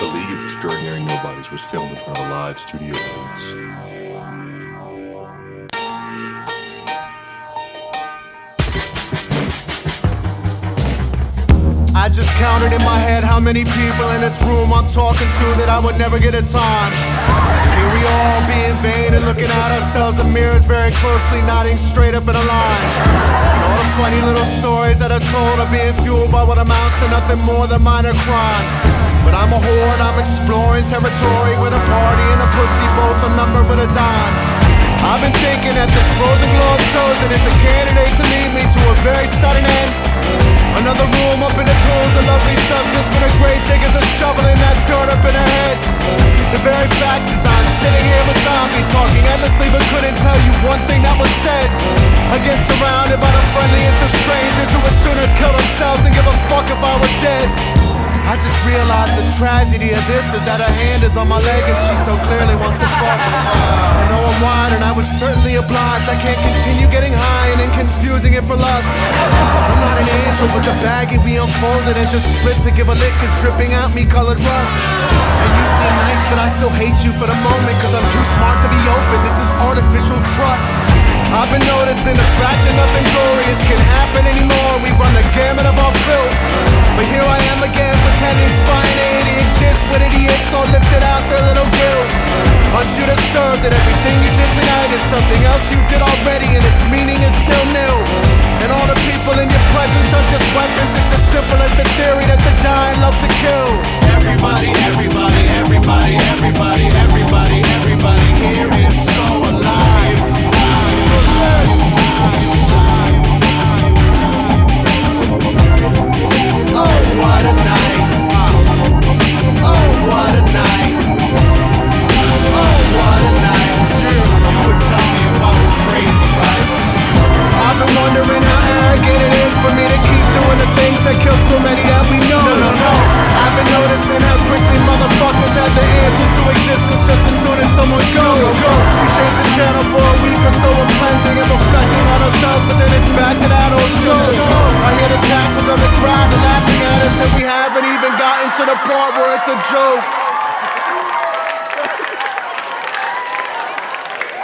The League of Extraordinary Nobodies was filmed in front of a live studio audience. I just counted in my head how many people in this room I'm talking to that I would never get a time. Here we all being vain and looking at ourselves in mirrors very closely, nodding straight up in a line. And all the funny little stories that are told are being fueled by what amounts to nothing more than minor crime. But I'm a whore and I'm exploring territory with a party and a pussy, both a number but a dime. I've been thinking that this frozen globe chosen is a candidate to lead me to a very sudden end. Another room up in the tools, a lovely substance with a great diggers and shoveling that dirt up in her head. The very fact is I'm sitting here with zombies talking endlessly but couldn't tell you one thing that was said. I get surrounded by the friendliest of strangers who would sooner kill themselves than give a fuck if I were dead. I just realized the tragedy of this is that her hand is on my leg and she so clearly wants to fuck. I know I'm wide and I was certainly obliged. I can't continue getting high and then confusing it for lust. I'm not an angel, but the baggie we unfolded and just split to give a lick is dripping out me colored rust. And you seem nice, but I still hate you for the moment, cause I'm too smart to be open. This is artificial trust. I've been noticing the fact that nothing glorious can happen anymore. We run the gamut of our filth, but here I am again pretending spontaneity exists with idiots all lifted out their little gills. Aren't you disturbed that everything you did tonight is something else you did already and its meaning is still new? And all the people in your presence are just weapons. It's as simple as the theory that the dying love to kill. Everybody, everybody, everybody, everybody, everybody, everybody here is so alive. Oh, what a night. Oh, what a night. Oh, what a night. You would tell me if I was crazy, right? I've been wondering how arrogant it is for me to keep doing the things that kill so many that we know. No. I've been noticing how quickly motherfuckers have the answers to existence just as soon as someone goes. We change the channel for a week or so of cleansing and reflecting on ourselves, but then it's back to that old show. I hear the cackles of the crowd laughing at us, and we haven't even gotten to the part where it's a joke.